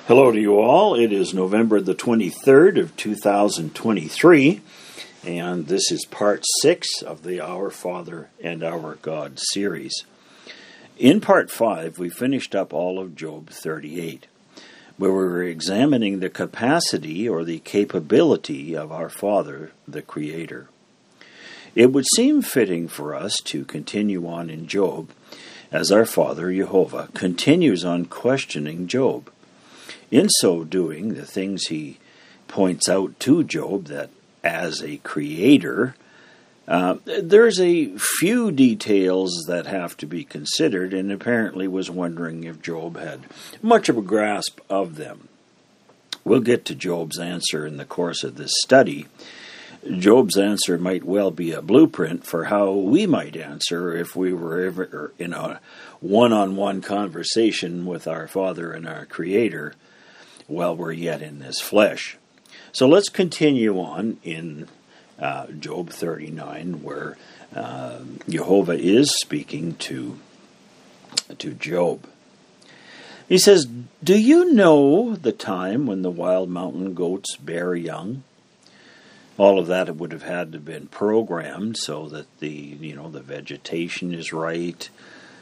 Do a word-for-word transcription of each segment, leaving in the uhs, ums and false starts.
Hello to you all. It is November the twenty-third of two thousand twenty-three, and this is part six of the Our Father and Our God series. In part five, we finished up all of Job thirty-eight, where we were examining the capacity or the capability of our Father, the Creator. It would seem fitting for us to continue on in Job as our Father, Jehovah, continues on questioning Job. In so doing, the things he points out to Job, that as a creator, uh, there's a few details that have to be considered, and apparently was wondering if Job had much of a grasp of them. We'll get to Job's answer in the course of this study. Job's answer might well be a blueprint for how we might answer if we were ever in a one-on-one conversation with our Father and our Creator while we're yet in this flesh. So let's continue on in uh, Job thirty-nine, where uh, Jehovah is speaking to, to Job. He says, "Do you know the time when the wild mountain goats bear young?" All of that would have had to have been programmed so that the you know the vegetation is right,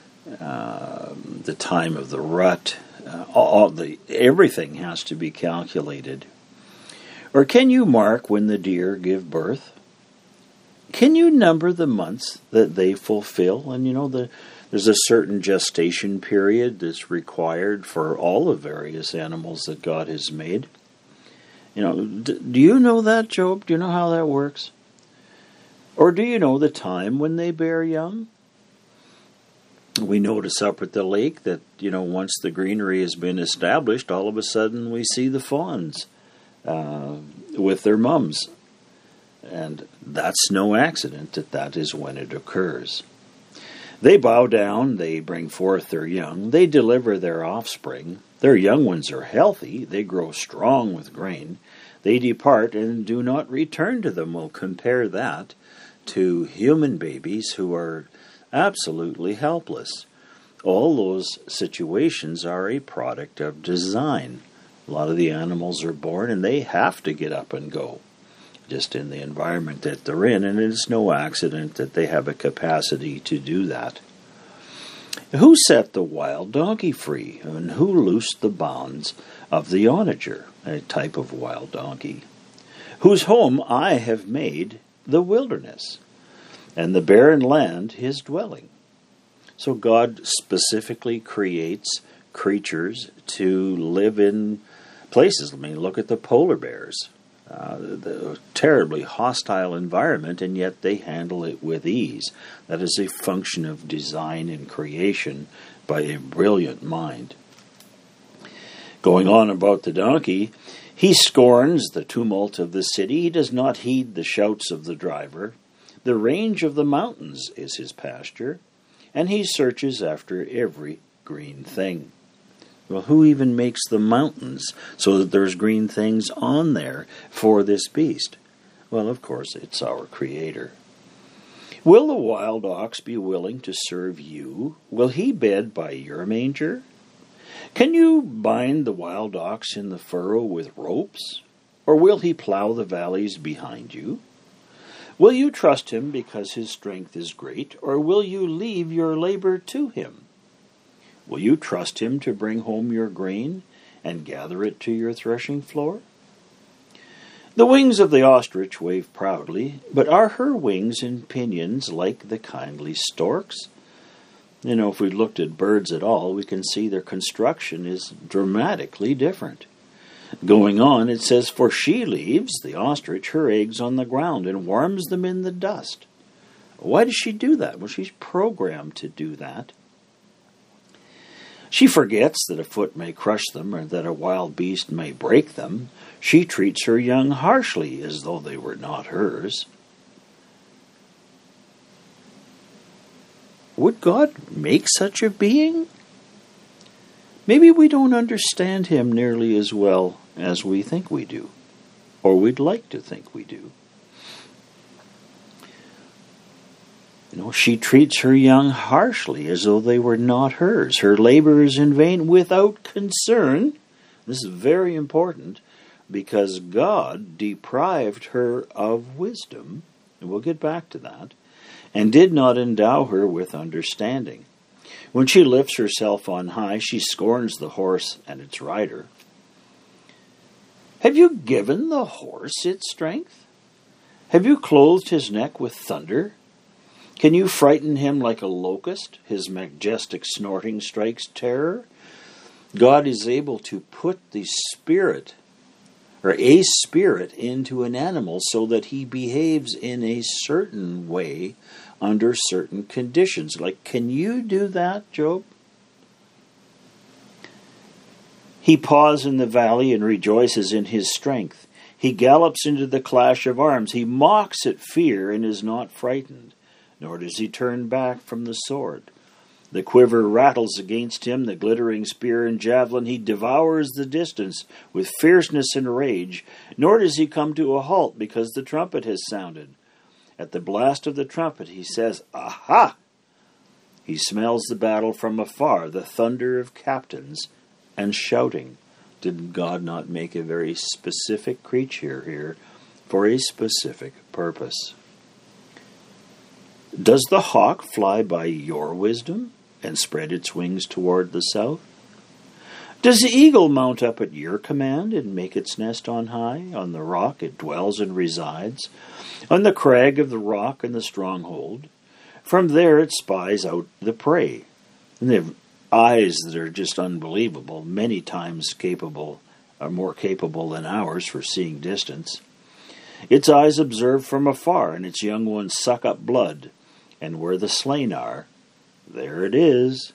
uh, the time of the rut. Uh, all the everything has to be calculated. Or can you mark when the deer give birth? Can you number the months that they fulfill? And you know, the, there's a certain gestation period that's required for all the various animals that God has made. You know, d- do you know that, Job? Do you know how that works? Or do you know the time when they bear young? We notice up at the lake that, you know, once the greenery has been established, all of a sudden we see the fawns uh, with their mums. And that's no accident that that is when it occurs. They bow down, they bring forth their young, they deliver their offspring. Their young ones are healthy, they grow strong with grain. They depart and do not return to them. We'll compare that to human babies who are absolutely helpless. All those situations are a product of design. A lot of the animals are born and they have to get up and go, just in the environment that they're in, and it's no accident that they have a capacity to do that. Who set the wild donkey free, and who loosed the bounds of the onager, a type of wild donkey, whose home I have made the wilderness, and the barren land his dwelling? So God specifically creates creatures to live in places. I mean, look at the polar bears. Uh, the terribly hostile environment, and yet they handle it with ease. That is a function of design and creation by a brilliant mind. Going on about the donkey, he scorns the tumult of the city. He does not heed the shouts of the driver. The range of the mountains is his pasture, and he searches after every green thing. Well, who even makes the mountains so that there's green things on there for this beast? Well, of course, it's our Creator. Will the wild ox be willing to serve you? Will he bed by your manger? Can you bind the wild ox in the furrow with ropes? Or will he plow the valleys behind you? Will you trust him because his strength is great, or will you leave your labor to him? Will you trust him to bring home your grain and gather it to your threshing floor? The wings of the ostrich wave proudly, but are her wings and pinions like the kindly stork's? You know, if we looked at birds at all, we can see their construction is dramatically different. Going on, it says, "For she leaves, the ostrich, her eggs on the ground and warms them in the dust." Why does she do that? Well, she's programmed to do that. She forgets that a foot may crush them or that a wild beast may break them. She treats her young harshly as though they were not hers. Would God make such a being? Maybe we don't understand him nearly as well as we think we do, or we'd like to think we do. You know, she treats her young harshly as though they were not hers. Her labor is in vain without concern This is very important because God deprived her of wisdom, and we'll get back to that, and did not endow her with understanding. When she lifts herself on high, she scorns the horse and its rider. Have you given the horse its strength? Have you clothed his neck with thunder? Can you frighten him like a locust? His majestic snorting strikes terror. God is able to put the spirit, or a spirit, into an animal so that he behaves in a certain way under certain conditions. Like, can you do that, Job? He paws in the valley and rejoices in his strength. He gallops into the clash of arms. He mocks at fear and is not frightened, nor does he turn back from the sword. The quiver rattles against him, the glittering spear and javelin. He devours the distance with fierceness and rage, nor does he come to a halt because the trumpet has sounded. At the blast of the trumpet he says, "Aha!" He smells the battle from afar, the thunder of captains and shouting. Did God not make a very specific creature here for a specific purpose? Does the hawk fly by your wisdom and spread its wings toward the south? Does the eagle mount up at your command and make its nest on high? On the rock it dwells and resides, on the crag of the rock and the stronghold. From there it spies out the prey. And they have eyes that are just unbelievable, many times capable, are more capable than ours for seeing distance. Its eyes observe from afar, and its young ones suck up blood. And where the slain are, there it is.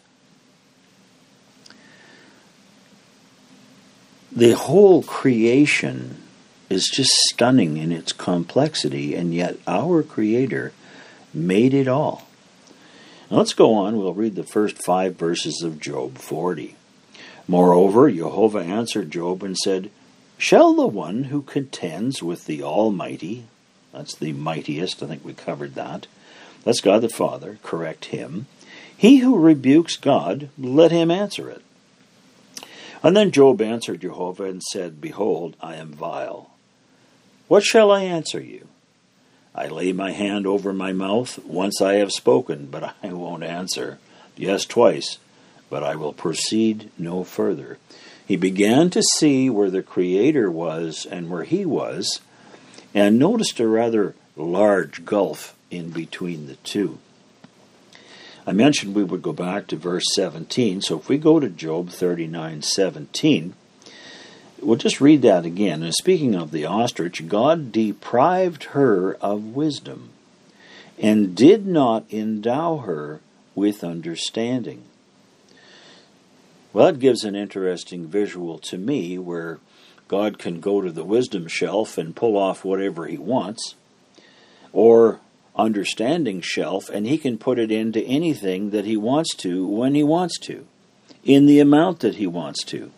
The whole creation is just stunning in its complexity, and yet our Creator made it all. Now let's go on. We'll read the first five verses of Job forty. Moreover, Jehovah answered Job and said, Shall the one who contends with the Almighty, that's the mightiest, I think we covered that, that's God the Father, correct him? He who rebukes God, let him answer it. And then Job answered Jehovah and said, Behold, I am vile. What shall I answer you? I lay my hand over my mouth. Once I have spoken, but I won't answer. Yes, twice, but I will proceed no further. He began to see where the Creator was and where he was, and noticed a rather large gulf in between the two. I mentioned we would go back to verse seventeen, so if we go to Job thirty-nine seventeen, we'll just read that again. And speaking of the ostrich, God deprived her of wisdom and did not endow her with understanding. Well, that gives an interesting visual to me where God can go to the wisdom shelf and pull off whatever he wants, or understanding shelf, and he can put it into anything that he wants to when he wants to, in the amount that he wants to.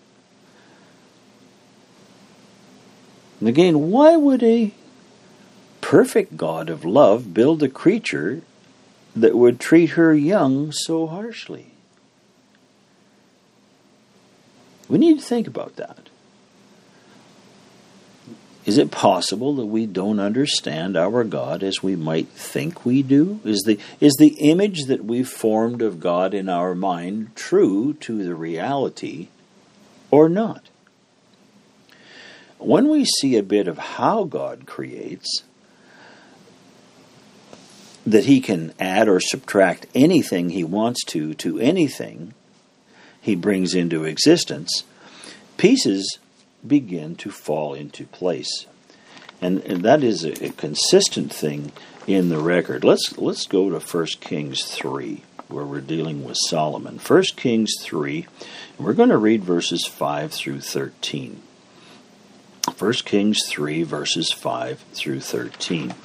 And again, why would a perfect God of love build a creature that would treat her young so harshly? We need to think about that. Is it possible that we don't understand our God as we might think we do? Is the, is the image that we've formed of God in our mind true to the reality or not? When we see a bit of how God creates, that he can add or subtract anything he wants to to anything he brings into existence, pieces begin to fall into place. And, and that is a, a consistent thing in the record. Let's let's go to First Kings three, where we're dealing with Solomon. First Kings three, and we're going to read verses five through thirteen. First Kings three, verses five through thirteen.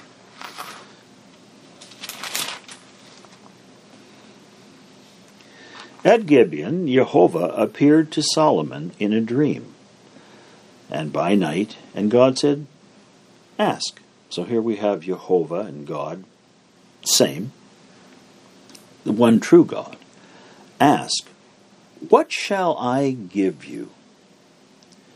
At Gibeon, Jehovah appeared to Solomon in a dream, and by night, and God said, Ask. So here we have Jehovah and God, same, the one true God. Ask, what shall I give you?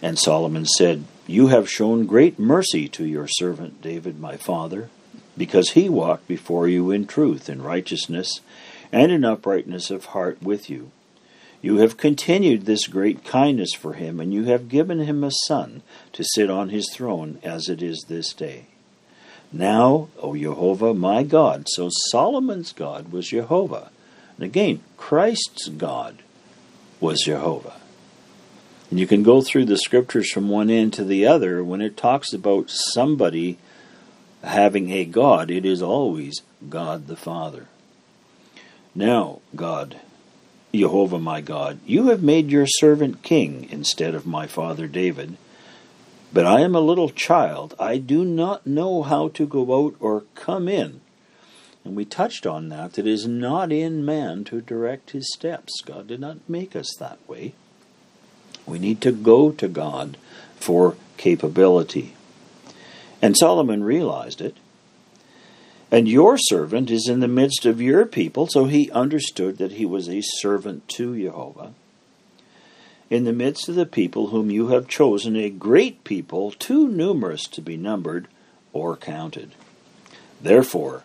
And Solomon said, "You have shown great mercy to your servant David my father, because he walked before you in truth and righteousness, and in uprightness of heart with you. You have continued this great kindness for him, and you have given him a son to sit on his throne, as it is this day. Now, O Jehovah, my God," so Solomon's God was Jehovah. And again, Christ's God was Jehovah. And you can go through the scriptures from one end to the other. When it talks about somebody having a God, it is always God the Father. "Now, God, Jehovah my God, you have made your servant king instead of my father David. But I am a little child. I do not know how to go out or come in." And we touched on that. It is not in man to direct his steps. God did not make us that way. We need to go to God for capability. And Solomon realized it. "And your servant is in the midst of your people," so he understood that he was a servant to Jehovah. "In the midst of the people whom you have chosen, a great people, too numerous to be numbered or counted. Therefore,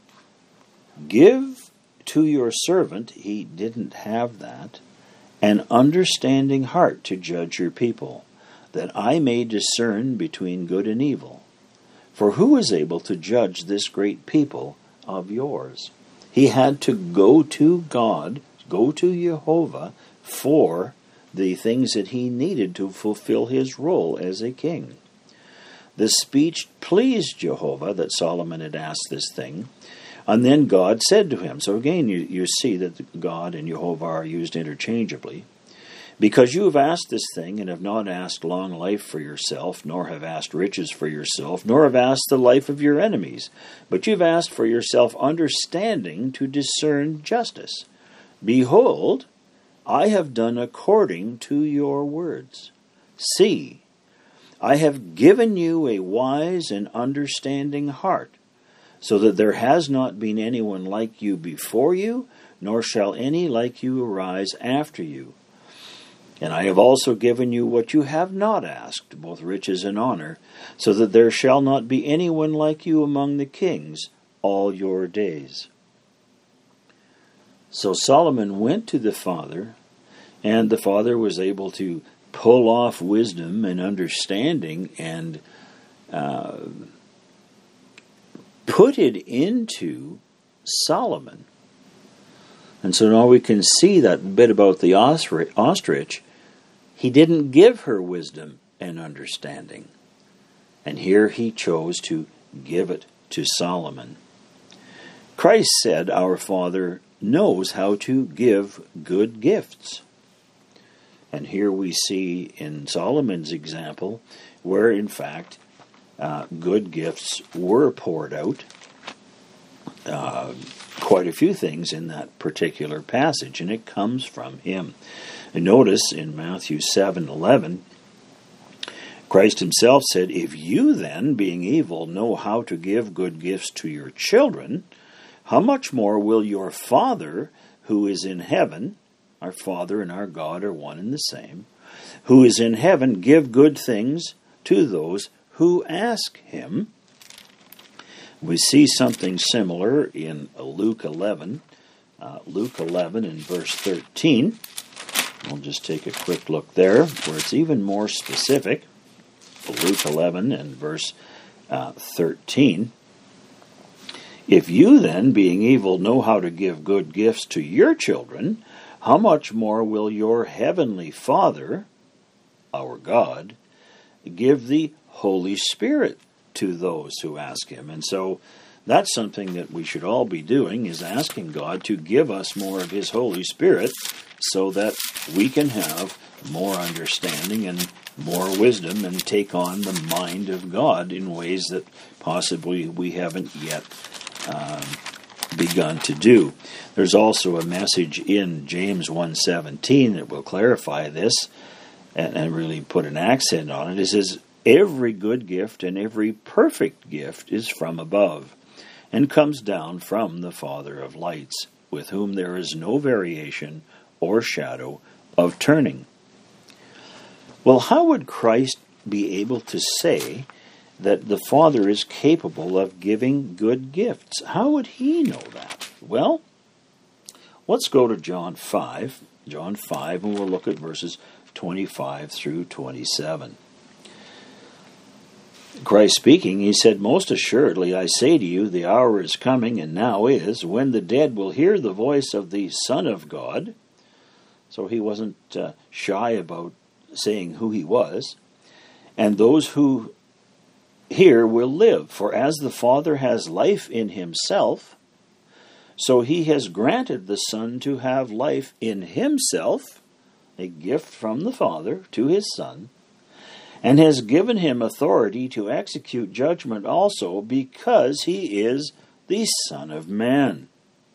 give to your servant," he didn't have that, "an understanding heart to judge your people, that I may discern between good and evil. For who is able to judge this great people of yours?" He had to go to God, go to Jehovah, for the things that he needed to fulfill his role as a king. The speech pleased Jehovah that Solomon had asked this thing. And then God said to him, so again you, you see that God and Jehovah are used interchangeably, "Because you have asked this thing, and have not asked long life for yourself, nor have asked riches for yourself, nor have asked the life of your enemies, but you have asked for yourself understanding to discern justice. Behold, I have done according to your words. See, I have given you a wise and understanding heart, so that there has not been anyone like you before you, nor shall any like you arise after you. And I have also given you what you have not asked, both riches and honor, so that there shall not be anyone like you among the kings all your days." So Solomon went to the Father, and the Father was able to pull off wisdom and understanding and uh, put it into Solomon. And so now we can see that bit about the ostrich. He didn't give her wisdom and understanding. And here he chose to give it to Solomon. Christ said our Father knows how to give good gifts. And here we see in Solomon's example where, in fact, uh, good gifts were poured out. Uh, quite a few things in that particular passage, and it comes from him. And notice in Matthew seven eleven, Christ himself said, "If you then, being evil, know how to give good gifts to your children, how much more will your Father who is in heaven," our Father and our God are one and the same, "who is in heaven, give good things to those who ask him." We see something similar in Luke eleven. Uh, Luke eleven and verse thirteen. We'll just take a quick look there, where it's even more specific. Luke eleven and verse uh, thirteen. "If you then, being evil, know how to give good gifts to your children, how much more will your heavenly Father, our God, give the Holy Spirit to those who ask him?" And so that's something that we should all be doing, is asking God to give us more of his Holy Spirit so that we can have more understanding and more wisdom and take on the mind of God in ways that possibly we haven't yet um, begun to do. There's also a message in James one seventeen that will clarify this and, and really put an accent on it. It says, "Every good gift and every perfect gift is from above, and comes down from the Father of lights, with whom there is no variation or shadow of turning." Well, how would Christ be able to say that the Father is capable of giving good gifts? How would he know that? Well, let's go to John five. John five, and we'll look at verses twenty-five through twenty-seven. Christ speaking, he said, "Most assuredly I say to you, the hour is coming, and now is, when the dead will hear the voice of the Son of God." So he wasn't uh, shy about saying who he was. "And those who hear will live. For as the Father has life in himself, so he has granted the Son to have life in himself," a gift from the Father to his Son, "and has given him authority to execute judgment also, because he is the Son of Man."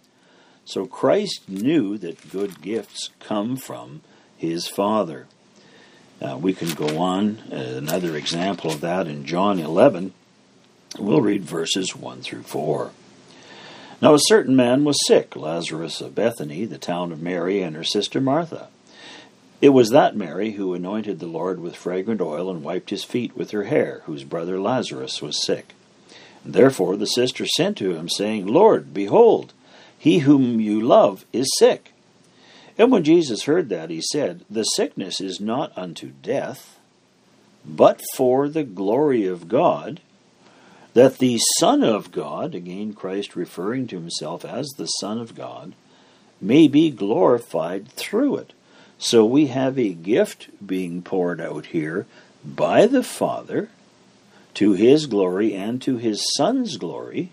So Christ knew that good gifts come from his Father. Uh, we can go on. Uh, another example of that in John eleven. We'll read verses one through four. "Now a certain man was sick, Lazarus of Bethany, the town of Mary and her sister Martha. It was that Mary who anointed the Lord with fragrant oil and wiped his feet with her hair, whose brother Lazarus was sick. And therefore the sister sent to him, saying, Lord, behold, he whom you love is sick. And when Jesus heard that, he said, The sickness is not unto death, but for the glory of God, that the Son of God," again Christ referring to himself as the Son of God, "may be glorified through it." So we have a gift being poured out here by the Father to his glory and to his Son's glory.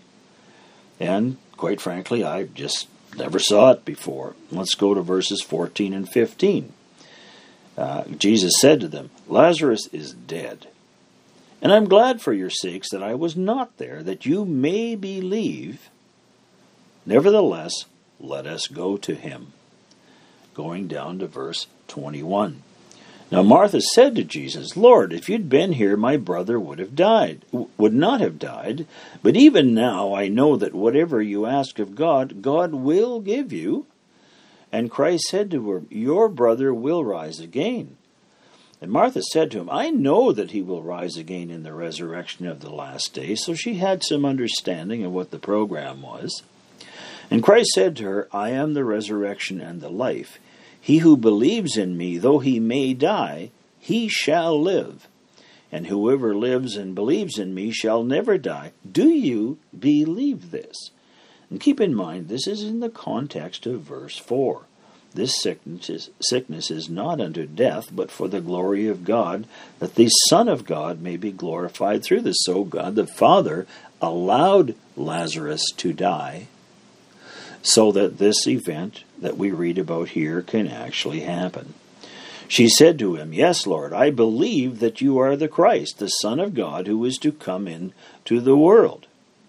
And quite frankly, I just never saw it before. Let's go to verses fourteen and fifteen. Uh, Jesus said to them, Lazarus is dead. And I'm glad for your sakes that I was not there, that you may believe. Nevertheless, let us go to him. Going down to verse twenty-one. Now Martha said to Jesus, Lord, if you'd been here, my brother would have died, would not have died. But even now I know that whatever you ask of God, God will give you. And Christ said to her, Your brother will rise again. And Martha said to him, I know that he will rise again in the resurrection of the last day. So she had some understanding of what the program was. And Christ said to her, I am the resurrection and the life. He who believes in me, though he may die, he shall live. And whoever lives and believes in me shall never die. Do you believe this? And keep in mind, this is in the context of verse four. This sickness is, sickness is not unto death, but for the glory of God, that the Son of God may be glorified through this. So God the Father allowed Lazarus to die, so that this event that we read about here can actually happen. She said to him, Yes, Lord, I believe that you are the Christ, the Son of God, who is to come into the world.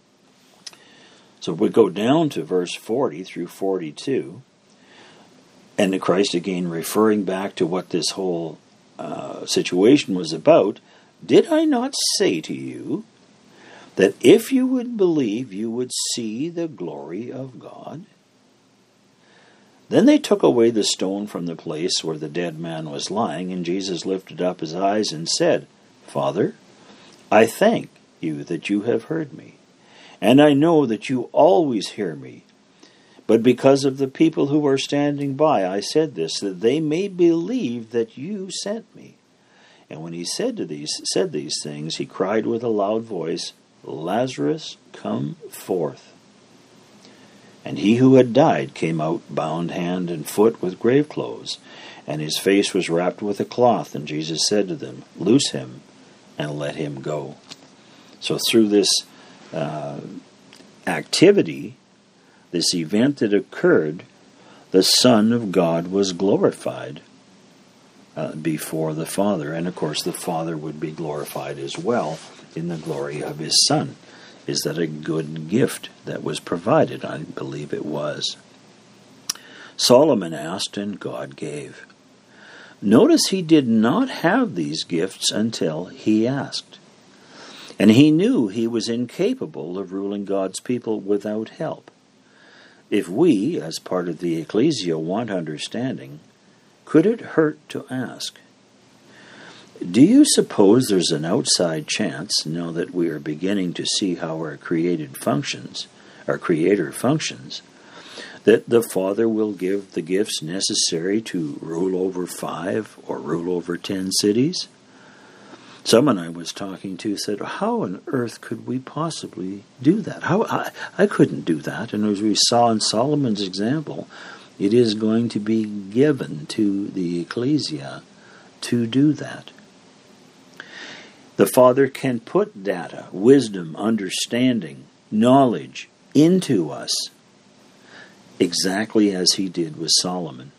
So we go down to verse forty through forty-two, and Christ again referring back to what this whole uh, situation was about. Did I not say to you that if you would believe, you would see the glory of God? Then they took away the stone from the place where the dead man was lying, and Jesus lifted up his eyes and said, Father, I thank you that you have heard me, and I know that you always hear me. But because of the people who are standing by, I said this, that they may believe that you sent me. And when he said to these said these things, he cried with a loud voice, Lazarus, come forth. And he who had died came out, bound hand and foot with grave clothes, and his face was wrapped with a cloth. And Jesus said to them, Loose him and let him go. So through this uh, activity, this event that occurred, the Son of God was glorified uh, before the Father. And of course the Father would be glorified as well in the glory of his Son. Is that a good gift that was provided? I believe it was. Solomon asked and God gave. Notice he did not have these gifts until he asked. And he knew he was incapable of ruling God's people without help. If we, as part of the ecclesia, want understanding, could it hurt to ask? Do you suppose there's an outside chance, now that we are beginning to see how our created functions, our Creator functions, that the Father will give the gifts necessary to rule over five or rule over ten cities? Someone I was talking to said, how on earth could we possibly do that? How I, I couldn't do that. And as we saw in Solomon's example, it is going to be given to the ecclesia to do that. The Father can put data, wisdom, understanding, knowledge into us, exactly as he did with Solomon.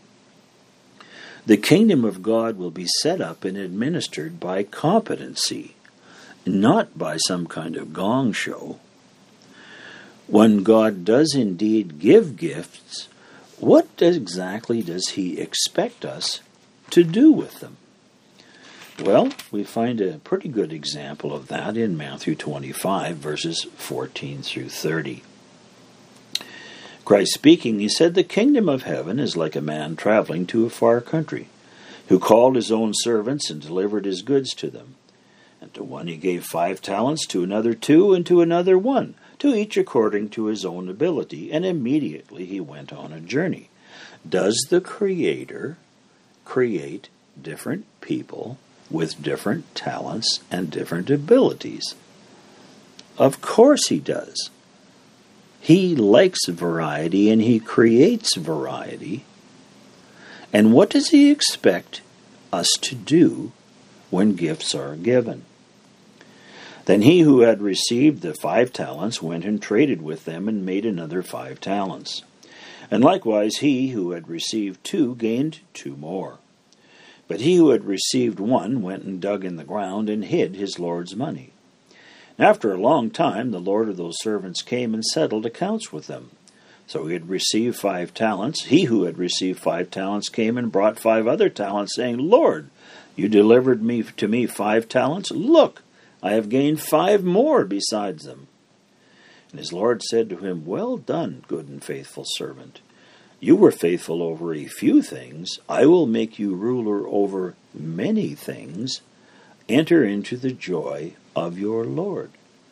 The kingdom of God will be set up and administered by competency, not by some kind of gong show. When God does indeed give gifts, what exactly does he expect us to do with them? Well, we find a pretty good example of that in Matthew twenty-five, verses fourteen through thirty. Christ speaking, he said, "The kingdom of heaven is like a man traveling to a far country, who called his own servants and delivered his goods to them. And to one he gave five talents, to another two, and to another one, to each according to his own ability. And immediately he went on a journey." Does the Creator create different people with different talents and different abilities? Of course he does. He likes variety and he creates variety. And what does he expect us to do when gifts are given? Then he who had received the five talents went and traded with them and made another five talents. And likewise he who had received two gained two more. But he who had received one went and dug in the ground and hid his Lord's money. And after a long time the Lord of those servants came and settled accounts with them. So he had received five talents. He who had received five talents came and brought five other talents, saying, "Lord, you delivered me to me five talents. Look, I have gained five more besides them." And his Lord said to him, "Well done, good and faithful servant. You were faithful over a few things. I will make you ruler over many things. Enter into the joy of your Lord."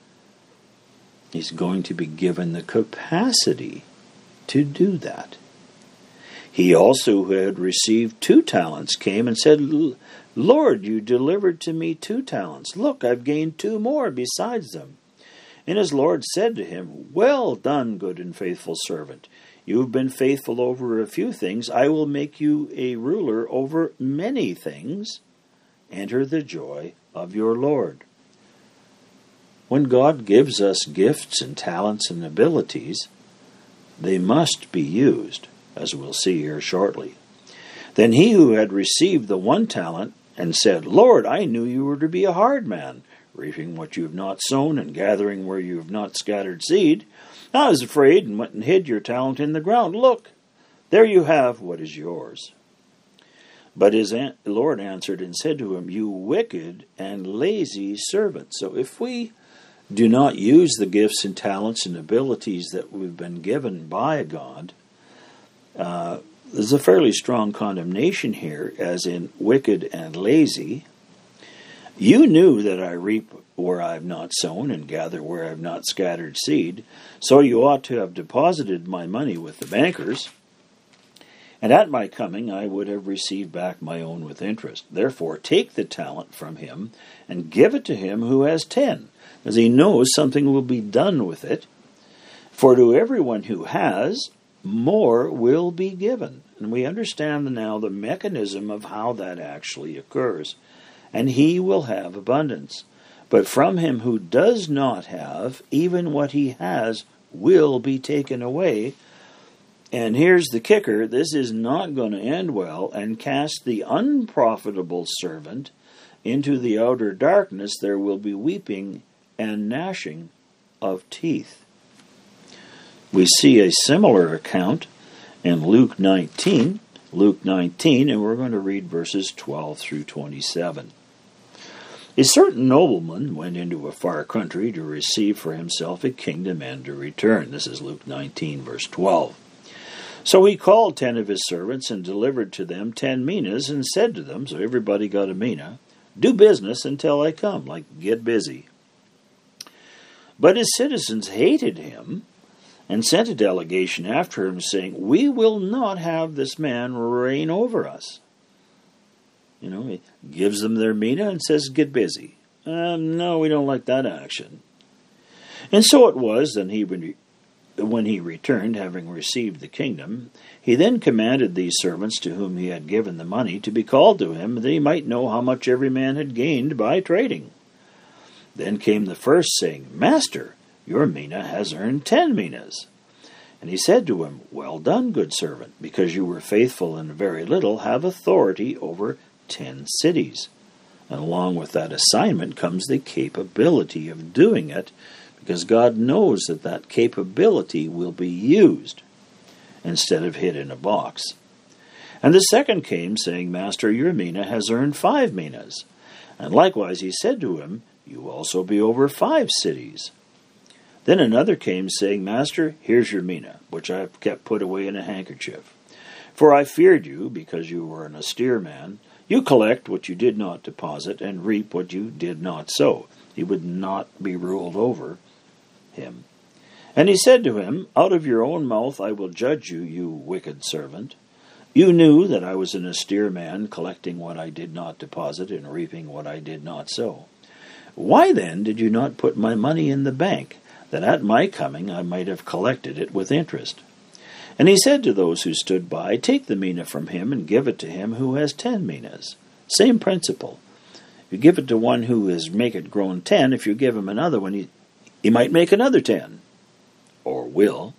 He's going to be given the capacity to do that. He also, who had received two talents, came and said, "Lord, you delivered to me two talents. Look, I've gained two more besides them." And his Lord said to him, "Well done, good and faithful servant. You have been faithful over a few things. I will make you a ruler over many things. Enter the joy of your Lord." When God gives us gifts and talents and abilities, they must be used, as we'll see here shortly. Then he who had received the one talent and said, "Lord, I knew you were to be a hard man, reaping what you have not sown and gathering where you have not scattered seed. I was afraid and went and hid your talent in the ground. Look, there you have what is yours." But his Lord answered and said to him, "You wicked and lazy servant." So if we do not use the gifts and talents and abilities that we've been given by God, uh, there's a fairly strong condemnation here, as in wicked and lazy. You knew that I reap where I have not sown and gather where I have not scattered seed, so you ought to have deposited my money with the bankers, and at my coming I would have received back my own with interest. Therefore take the talent from him and give it to him who has ten, as he knows something will be done with it. For to everyone who has, more will be given. And we understand now the mechanism of how that actually occurs. And he will have abundance. But from him who does not have, even what he has will be taken away. And here's the kicker: this is not going to end well. "And cast the unprofitable servant into the outer darkness. There will be weeping and gnashing of teeth." We see a similar account in Luke nineteen, Luke nineteen, and we're going to read verses twelve through twenty-seven. "A certain nobleman went into a far country to receive for himself a kingdom and to return." This is Luke nineteen, verse twelve. "So he called ten of his servants and delivered to them ten minas and said to them," so everybody got a mina, Do business until I come, like get busy. But his citizens hated him and sent a delegation after him, saying, we will not have this man reign over us. You know, he gives them their mina and says, get busy. Um, no, we don't like that action. And so it was that he, when he returned, having received the kingdom, he then commanded these servants to whom he had given the money to be called to him, that he might know how much every man had gained by trading. Then came the first, saying, Master, your mina has earned ten minas. And he said to him, well done, good servant, because you were faithful in very little, have authority over ten cities. And along with that assignment comes the capability of doing it, because God knows that that capability will be used instead of hid in a box. And the second came, saying, Master, your mina has earned five minas. And likewise he said to him, you also be over five cities. Then another came, saying, Master, here's your mina, which I have kept put away in a handkerchief. For I feared you, because you were an austere man. You collect what you did not deposit, and reap what you did not sow. He would not be ruled over him. And he said to him, out of your own mouth I will judge you, you wicked servant. You knew that I was an austere man, collecting what I did not deposit, and reaping what I did not sow. Why then did you not put my money in the bank, that at my coming I might have collected it with interest? And he said to those who stood by, take the mina from him, and give it to him who has ten minas. Same principle. You give it to one who has make it grown ten, if you give him another one, he, he might make another ten. Or will.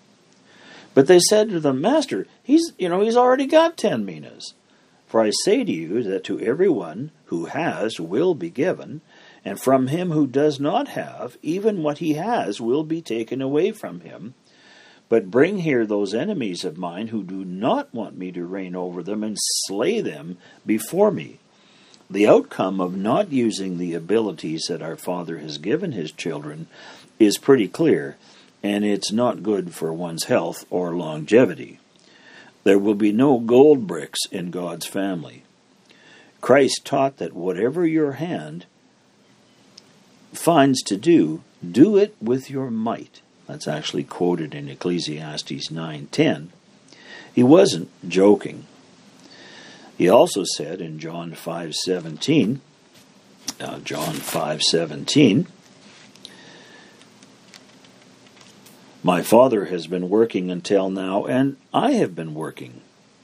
But they said to them, Master, he's you know he's already got ten minas. For I say to you that to everyone who has will be given, and from him who does not have, even what he has will be taken away from him. But bring here those enemies of mine who do not want me to reign over them, and slay them before me. The outcome of not using the abilities that our Father has given his children is pretty clear, and it's not good for one's health or longevity. There will be no gold bricks in God's family. Christ taught that whatever your hand finds to do, do it with your might. That's actually quoted in Ecclesiastes nine ten. He wasn't joking. He also said in John five seventeen, uh, John five seventeen, my Father has been working until now, and I have been working.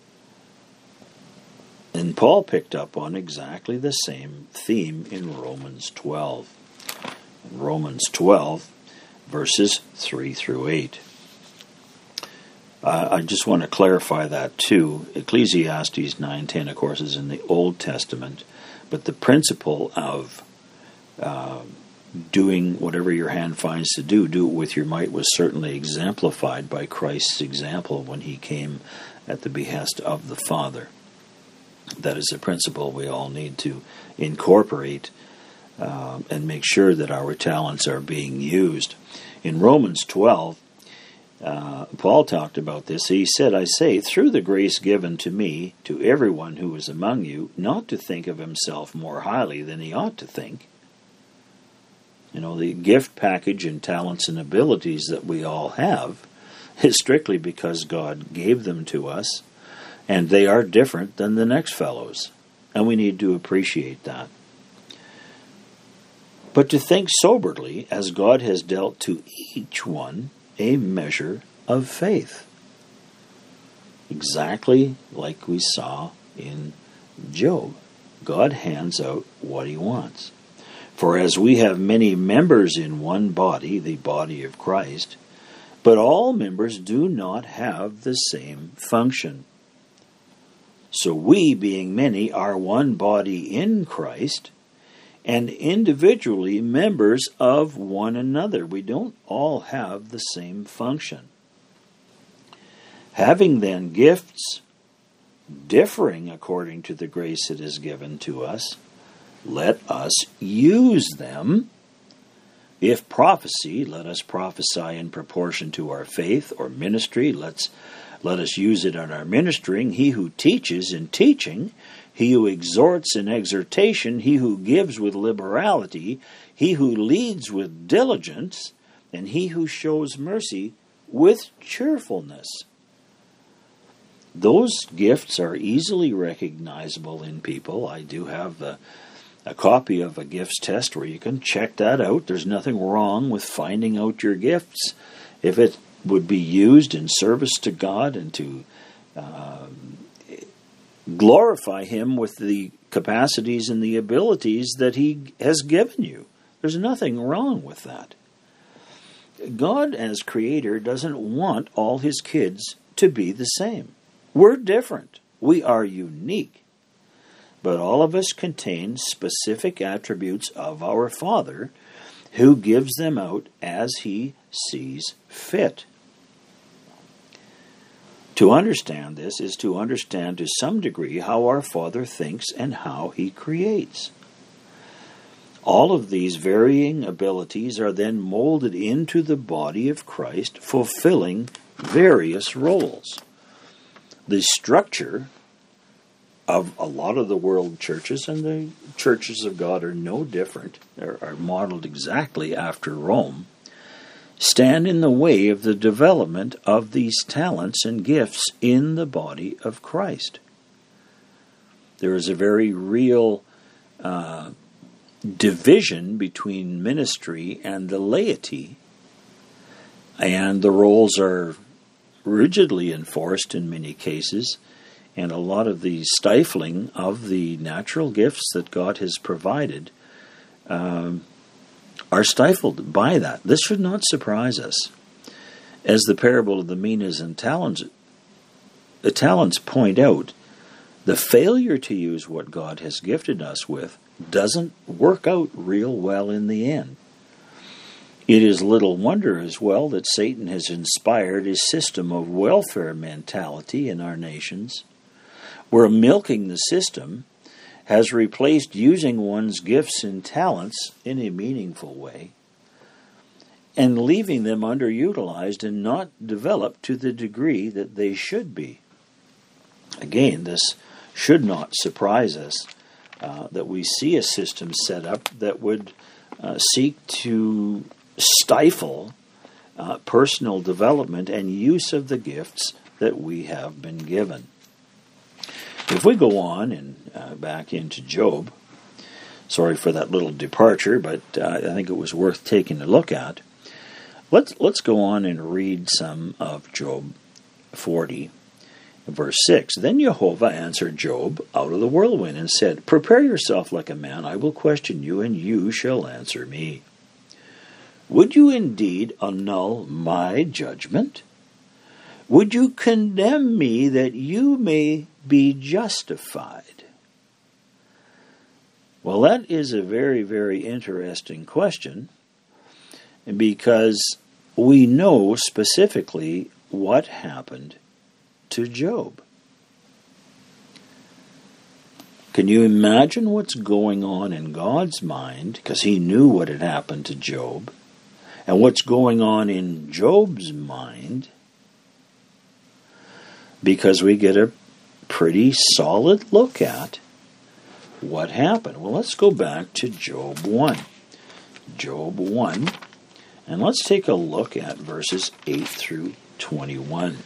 And Paul picked up on exactly the same theme in Romans twelve. In Romans twelve, verses three through eight. Uh, I just want to clarify that too. Ecclesiastes nine ten, of course, is in the Old Testament, but the principle of uh, doing whatever your hand finds to do, do it with your might, was certainly exemplified by Christ's example when he came at the behest of the Father. That is a principle we all need to incorporate uh, and make sure that our talents are being used. In Romans twelve, uh, Paul talked about this. He said, I say, through the grace given to me, to everyone who is among you, not to think of himself more highly than he ought to think. You know, the gift package and talents and abilities that we all have is strictly because God gave them to us, and they are different than the next fellow's, and we need to appreciate that. But to think soberly, as God has dealt to each one a measure of faith. Exactly like we saw in Job. God hands out what he wants. For as we have many members in one body, the body of Christ, but all members do not have the same function. So we, being many, are one body in Christ, and individually members of one another. We don't all have the same function. Having then gifts differing according to the grace that is given to us, let us use them. If prophecy, let us prophesy in proportion to our faith, or ministry, let's let us use it in our ministering. He who teaches in teaching, he who exhorts in exhortation, he who gives with liberality, he who leads with diligence, and he who shows mercy with cheerfulness. Those gifts are easily recognizable in people. I do have a, a copy of a gifts test where you can check that out. There's nothing wrong with finding out your gifts. If it would be used in service to God and to uh, glorify Him with the capacities and the abilities that He has given you. There's nothing wrong with that. God, as Creator, doesn't want all His kids to be the same. We're different. We are unique. But all of us contain specific attributes of our Father, who gives them out as He sees fit. To understand this is to understand to some degree how our Father thinks and how He creates. All of these varying abilities are then molded into the body of Christ, fulfilling various roles. The structure of a lot of the world churches, and the churches of God are no different, are, are modeled exactly after Rome, stand in the way of the development of these talents and gifts in the body of Christ. There is a very real uh, division between ministry and the laity, and the roles are rigidly enforced in many cases, and a lot of the stifling of the natural gifts that God has provided um, are stifled by that. This should not surprise us. As the parable of the minas and talents, the talents point out, the failure to use what God has gifted us with doesn't work out real well in the end. It is little wonder as well that Satan has inspired a system of welfare mentality in our nations, where milking the system has replaced using one's gifts and talents in a meaningful way, and leaving them underutilized and not developed to the degree that they should be. Again, this should not surprise us, uh, that we see a system set up that would uh, seek to stifle uh, personal development and use of the gifts that we have been given. If we go on and uh, back into Job, sorry for that little departure, but uh, I think it was worth taking a look at. Let's let's go on and read some of Job forty, verse six. Then Jehovah answered Job out of the whirlwind and said, "Prepare yourself like a man, I will question you, and you shall answer me. Would you indeed annul my judgment? Would you condemn me that you may be justified?" Well, that is a very, very interesting question, because we know specifically what happened to Job. Can you imagine what's going on in God's mind, because He knew what had happened to Job, and what's going on in Job's mind, because we get a pretty solid look at what happened. Well, let's go back to Job one. Job one, and let's take a look at verses eight through twenty-one.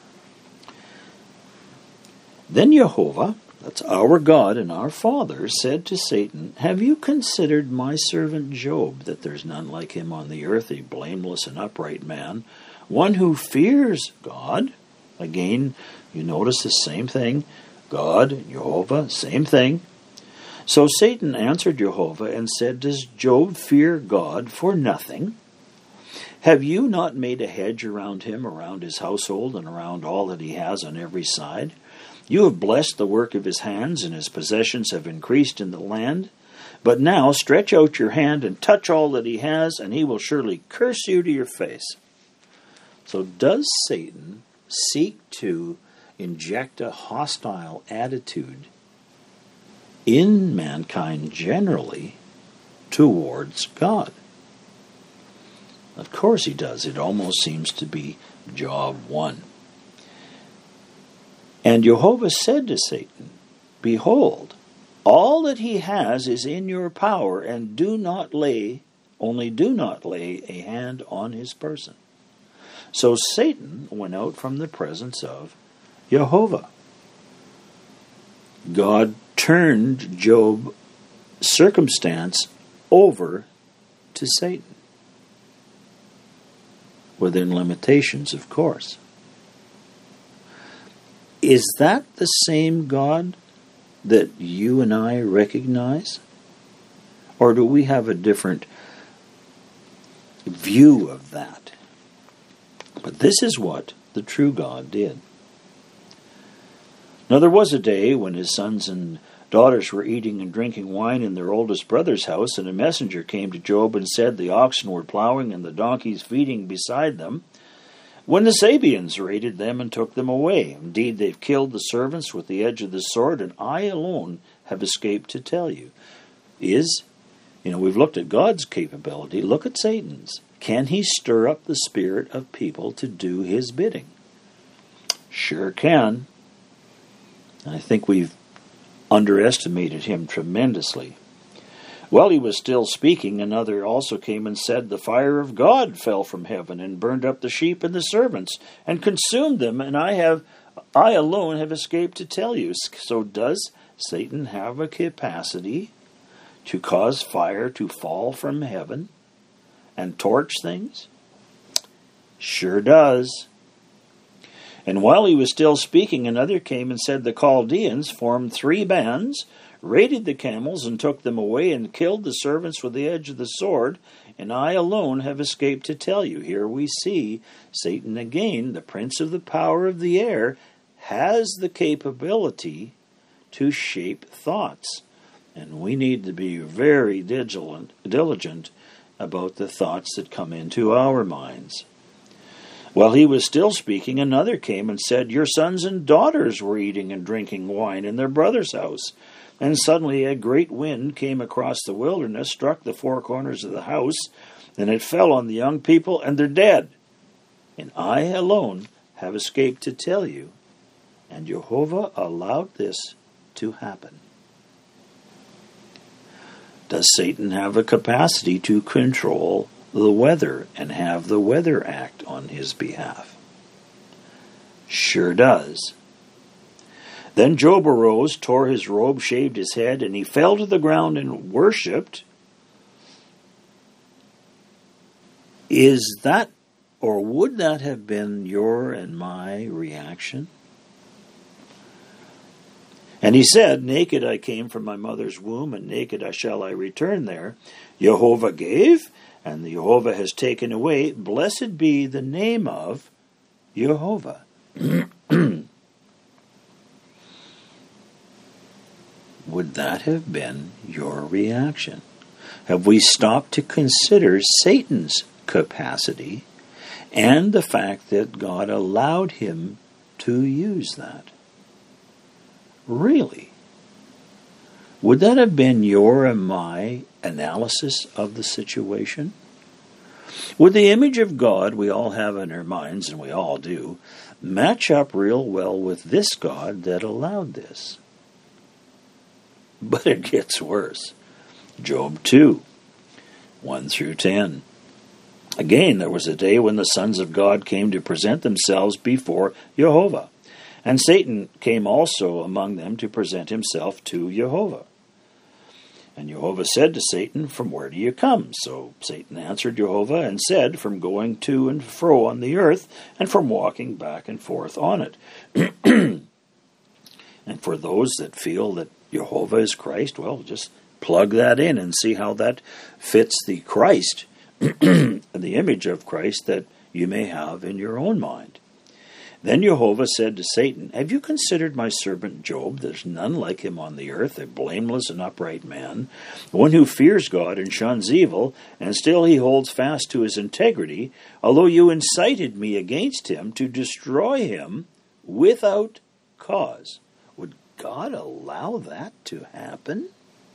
Then Jehovah, that's our God and our Father, said to Satan, "Have you considered my servant Job, that there's none like him on the earth, a blameless and upright man, one who fears God?" Again, you notice the same thing. God, Jehovah, same thing. So Satan answered Jehovah and said, "Does Job fear God for nothing? Have you not made a hedge around him, around his household, and around all that he has on every side? You have blessed the work of his hands, and his possessions have increased in the land. But now stretch out your hand and touch all that he has, and he will surely curse you to your face." So does Satan seek to inject a hostile attitude in mankind generally towards God? Of course he does. It almost seems to be job one. And Jehovah said to Satan, Behold, all that he has is in your power, and do not lay, only do not lay a hand on his person. So Satan went out from the presence of Jehovah. God turned Job's circumstance over to Satan. Within limitations, of course. Is that the same God that you and I recognize? Or do we have a different view of that? But this is what the true God did. Now there was a day when his sons and daughters were eating and drinking wine in their oldest brother's house, and a messenger came to Job and said the oxen were plowing and the donkeys feeding beside them, when the Sabeans raided them and took them away. Indeed, they've killed the servants with the edge of the sword, and I alone have escaped to tell you. Is, you know, we've looked at God's capability. Look at Satan's. Can he stir up the spirit of people to do his bidding? Sure can. I think we've underestimated him tremendously. While he was still speaking, another also came and said, the fire of God fell from heaven and burned up the sheep and the servants and consumed them, and I have, I alone have escaped to tell you. So does Satan have a capacity to cause fire to fall from heaven and torch things? Sure does. And while he was still speaking, another came and said, the Chaldeans formed three bands, raided the camels and took them away, and killed the servants with the edge of the sword, and I alone have escaped to tell you. Here we see Satan again, the prince of the power of the air, has the capability to shape thoughts. And we need to be very diligent, diligent about the thoughts that come into our minds. While he was still speaking, another came and said, your sons and daughters were eating and drinking wine in their brother's house. And suddenly a great wind came across the wilderness, struck the four corners of the house, and it fell on the young people, and they're dead. And I alone have escaped to tell you. And Jehovah allowed this to happen. Does Satan have a capacity to control the weather and have the weather act on his behalf? Sure does. Then Job arose, tore his robe, shaved his head, and he fell to the ground and worshipped. Is that, or would that have been your and my reaction? And he said, naked I came from my mother's womb, and naked I shall I return there. Jehovah gave, and Jehovah has taken away. Blessed be the name of Jehovah. Would that have been your reaction? Have we stopped to consider Satan's capacity and the fact that God allowed him to use that? Really? Would that have been your and my analysis of the situation? Would the image of God we all have in our minds, and we all do, match up real well with this God that allowed this? But it gets worse. Job two, one through ten. Again, there was a day when the sons of God came to present themselves before Jehovah. And Satan came also among them to present himself to Jehovah. And Jehovah said to Satan, from where do you come? So Satan answered Jehovah and said, from going to and fro on the earth, and from walking back and forth on it. And for those that feel that Jehovah is Christ, well, just plug that in and see how that fits the Christ, the image of Christ that you may have in your own mind. Then Jehovah said to Satan, have you considered my servant Job? There's none like him on the earth, a blameless and upright man, one who fears God and shuns evil, and still he holds fast to his integrity, although you incited me against him to destroy him without cause. Would God allow that to happen?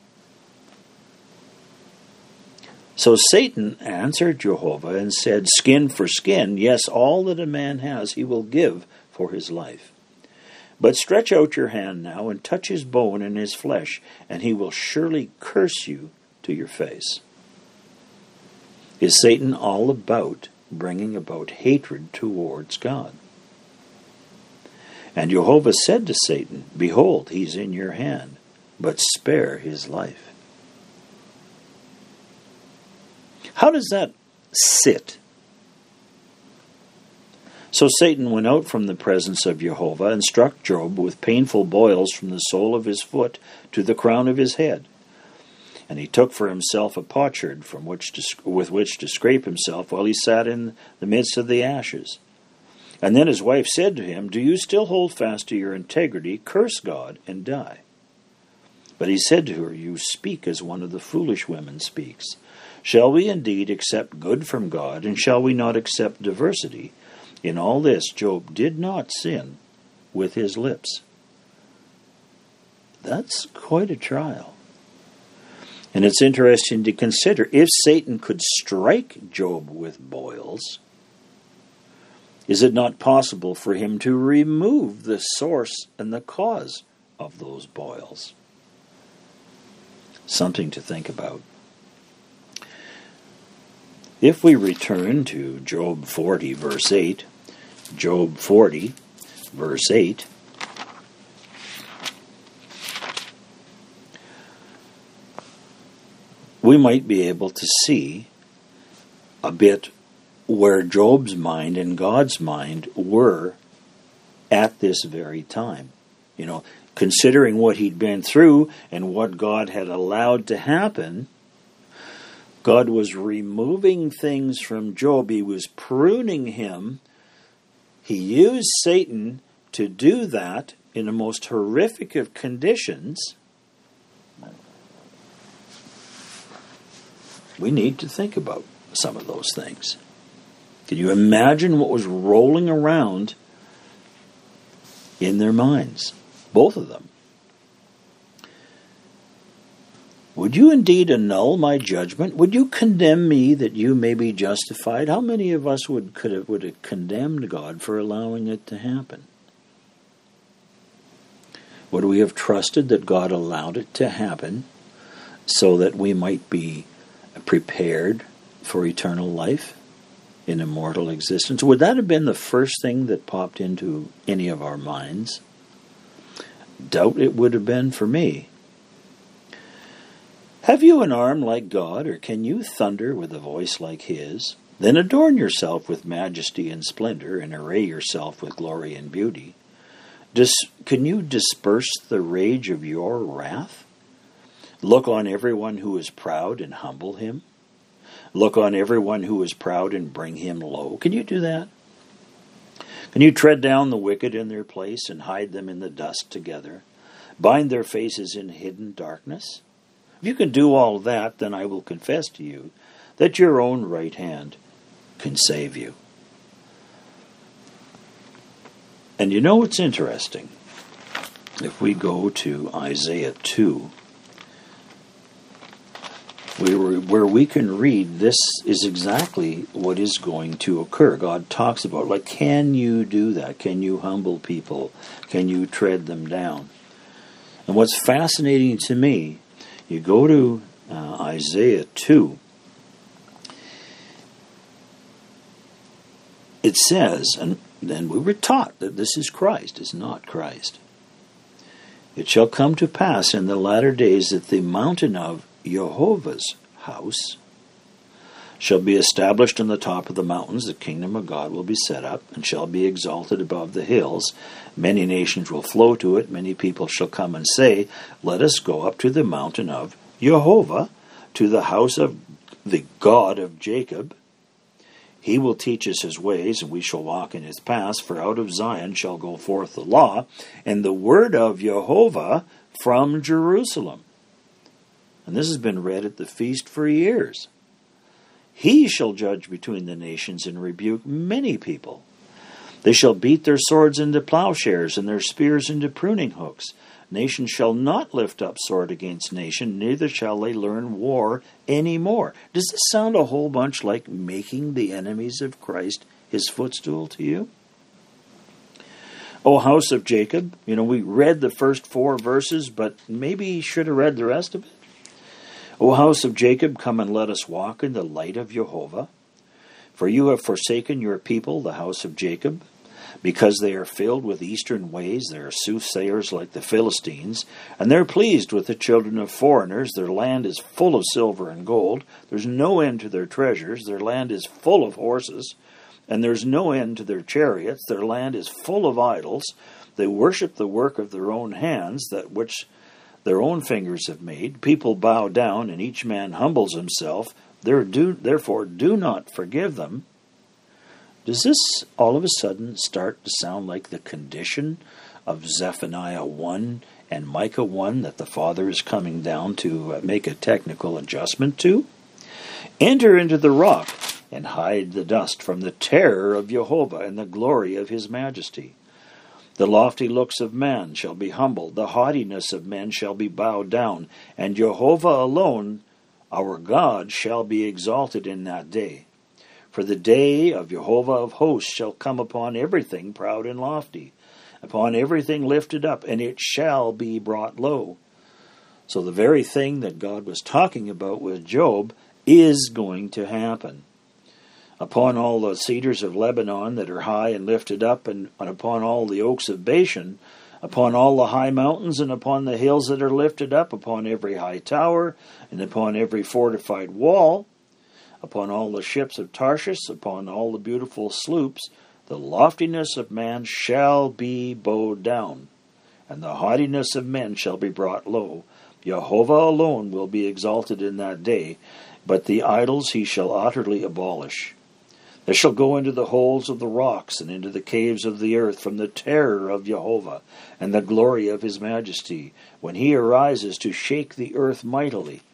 So Satan answered Jehovah and said, skin for skin, yes, all that a man has he will give for his life. But stretch out your hand now and touch his bone and his flesh, and he will surely curse you to your face. Is Satan all about bringing about hatred towards God? And Jehovah said to Satan, Behold, he's in your hand, but spare his life. How does that sit? So Satan went out from the presence of Jehovah and struck Job with painful boils from the sole of his foot to the crown of his head. And he took for himself a potsherd from which to, with which to scrape himself while he sat in the midst of the ashes. And then his wife said to him, Do you still hold fast to your integrity? Curse God and die. But he said to her, You speak as one of the foolish women speaks. Shall we indeed accept good from God, and shall we not accept diversity? In all this Job did not sin with his lips. That's quite a trial. And it's interesting to consider, if Satan could strike Job with boils, is it not possible for him to remove the source and the cause of those boils? Something to think about. If we return to Job forty, verse eight, Job forty, verse eight, we might be able to see a bit where Job's mind and God's mind were at this very time. You know, considering what he'd been through and what God had allowed to happen, God was removing things from Job. He was pruning him. He used Satan to do that in the most horrific of conditions. We need to think about some of those things. Can you imagine what was rolling around in their minds? Both of them. Would you indeed annul my judgment? Would you condemn me that you may be justified? How many of us would could have, would have condemned God for allowing it to happen? Would we have trusted that God allowed it to happen so that we might be prepared for eternal life in immortal existence? Would that have been the first thing that popped into any of our minds? Doubt it would have been for me. Have you an arm like God, or can you thunder with a voice like his? Then adorn yourself with majesty and splendor, and array yourself with glory and beauty. Dis- can you disperse the rage of your wrath? Look on everyone who is proud and humble him. Look on everyone who is proud and bring him low. Can you do that? Can you tread down the wicked in their place and hide them in the dust together? Bind their faces in hidden darkness? If you can do all that, then I will confess to you that your own right hand can save you. And you know what's interesting? If we go to Isaiah two, where we can read, this is exactly what is going to occur. God talks about, like, can you do that? Can you humble people? Can you tread them down? And what's fascinating to me, you go to uh, Isaiah two, it says, and then we were taught that this is Christ, it's not Christ. It shall come to pass in the latter days that the mountain of Jehovah's house shall be established on the top of the mountains. The kingdom of God will be set up and shall be exalted above the hills. Many nations will flow to it. Many people shall come and say, let us go up to the mountain of Jehovah, to the house of the God of Jacob. He will teach us his ways, and we shall walk in his paths. For out of Zion shall go forth the law, and the word of Jehovah from Jerusalem. And this has been read at the feast for years. He shall judge between the nations and rebuke many people. They shall beat their swords into plowshares and their spears into pruning hooks. Nation shall not lift up sword against nation, neither shall they learn war any more. Does this sound a whole bunch like making the enemies of Christ his footstool to you? O house of Jacob, you know, we read the first four verses, but maybe you should have read the rest of it. O house of Jacob, come and let us walk in the light of Jehovah. For you have forsaken your people, the house of Jacob. Because they are filled with eastern ways, they are soothsayers like the Philistines, and they're pleased with the children of foreigners. Their land is full of silver and gold. There's no end to their treasures. Their land is full of horses, and there's no end to their chariots. Their land is full of idols. They worship the work of their own hands, that which their own fingers have made. People bow down, and each man humbles himself. Therefore, do not forgive them. Does this all of a sudden start to sound like the condition of Zephaniah one and Micah one that the Father is coming down to make a technical adjustment to? Enter into the rock and hide the dust from the terror of Jehovah and the glory of his majesty. The lofty looks of man shall be humbled, the haughtiness of men shall be bowed down, and Jehovah alone, our God, shall be exalted in that day. For the day of Jehovah of hosts shall come upon everything proud and lofty, upon everything lifted up, and it shall be brought low. So the very thing that God was talking about with Job is going to happen. Upon all the cedars of Lebanon that are high and lifted up, and, and upon all the oaks of Bashan, upon all the high mountains, and upon the hills that are lifted up, upon every high tower, and upon every fortified wall, upon all the ships of Tarshish, upon all the beautiful sloops, the loftiness of man shall be bowed down, and the haughtiness of men shall be brought low. Jehovah alone will be exalted in that day, but the idols he shall utterly abolish. They shall go into the holes of the rocks and into the caves of the earth from the terror of Jehovah and the glory of his majesty, when he arises to shake the earth mightily.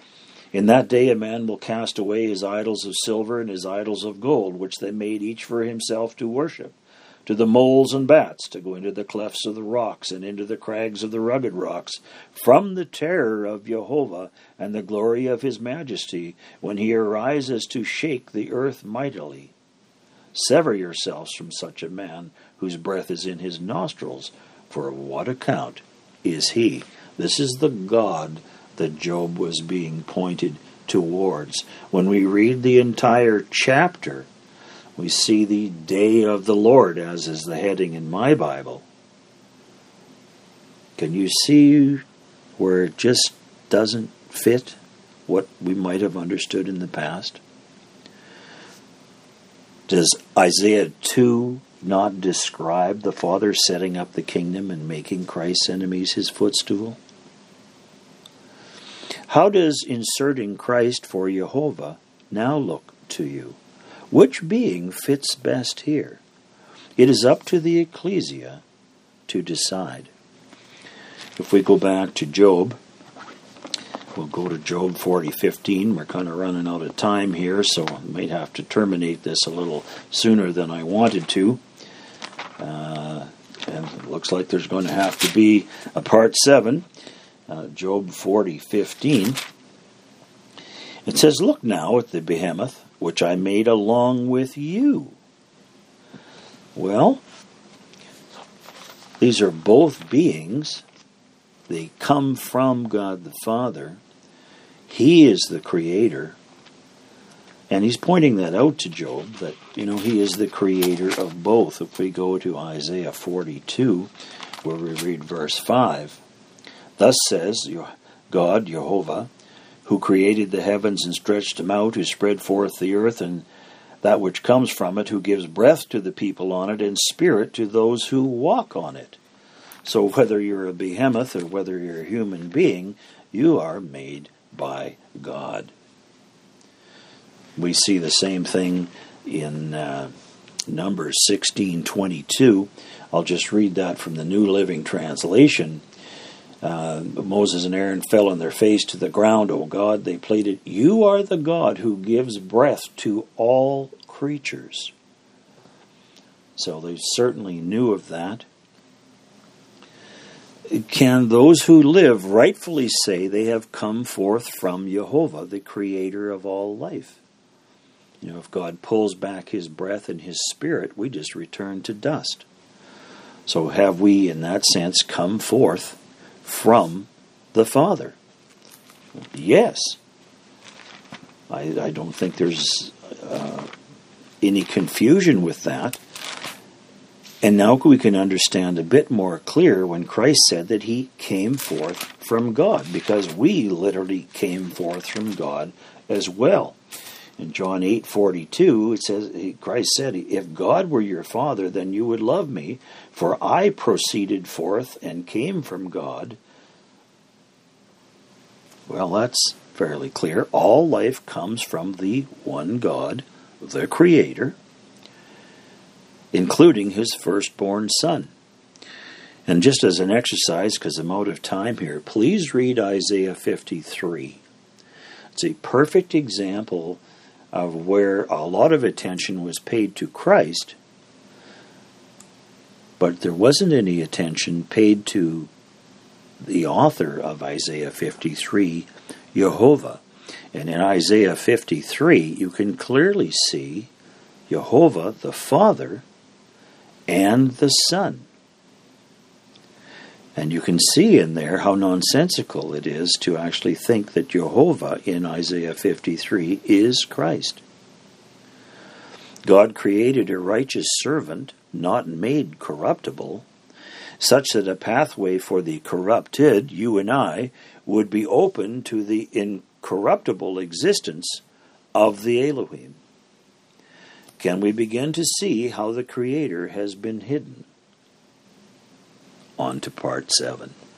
In that day a man will cast away his idols of silver and his idols of gold, which they made each for himself to worship, to the moles and bats, to go into the clefts of the rocks and into the crags of the rugged rocks, from the terror of Jehovah and the glory of his majesty, when he arises to shake the earth mightily. Sever yourselves from such a man, whose breath is in his nostrils, for of what account is he? This is the God that Job was being pointed towards. When we read the entire chapter, we see the day of the Lord, as is the heading in my Bible. Can you see where it just doesn't fit what we might have understood in the past? Does Isaiah two not describe the Father setting up the kingdom and making Christ's enemies his footstool? How does inserting Christ for Jehovah now look to you? Which being fits best here? It is up to the ecclesia to decide. If we go back to Job, we'll go to Job forty fifteen. We're kind of running out of time here, so I might have to terminate this a little sooner than I wanted to. Uh, and it looks like there's going to have to be a part seven. Uh, Job forty fifteen. It says, "Look now at the behemoth, which I made along with you." Well, these are both beings. They come from God the Father. He is the creator. And he's pointing that out to Job, that, you know, he is the creator of both. If we go to Isaiah forty-two, where we read verse five, "Thus says God, Jehovah, who created the heavens and stretched them out, who spread forth the earth and that which comes from it, who gives breath to the people on it and spirit to those who walk on it." So whether you're a behemoth or whether you're a human being, you are made by God. We see the same thing in uh, Numbers sixteen twenty-two. I'll just read that from the New Living Translation. Uh, Moses and Aaron fell on their face to the ground. "O God," they pleaded, "you are the God who gives breath to all creatures." So they certainly knew of that. Can those who live rightfully say they have come forth from Jehovah, the creator of all life? You know, if God pulls back his breath and his spirit, we just return to dust. So have we, in that sense, come forth from the Father? Yes. I, I don't think there's uh, any confusion with that. And now we can understand a bit more clear when Christ said that he came forth from God, because we literally came forth from God as well. In John eight forty-two, it says, Christ said, "If God were your Father, then you would love me, for I proceeded forth and came from God." Well, that's fairly clear. All life comes from the one God, the Creator, including his firstborn Son. And just as an exercise, because I'm out of time here, please read Isaiah fifty-three. It's a perfect example of where a lot of attention was paid to Christ, but there wasn't any attention paid to the author of Isaiah fifty-three, Jehovah. And in Isaiah fifty-three, you can clearly see Jehovah, the Father, and the Son. And you can see in there how nonsensical it is to actually think that Jehovah in Isaiah fifty-three is Christ. God created a righteous servant, not made corruptible, such that a pathway for the corrupted, you and I, would be open to the incorruptible existence of the Elohim. Can we begin to see how the Creator has been hidden? On to part seven.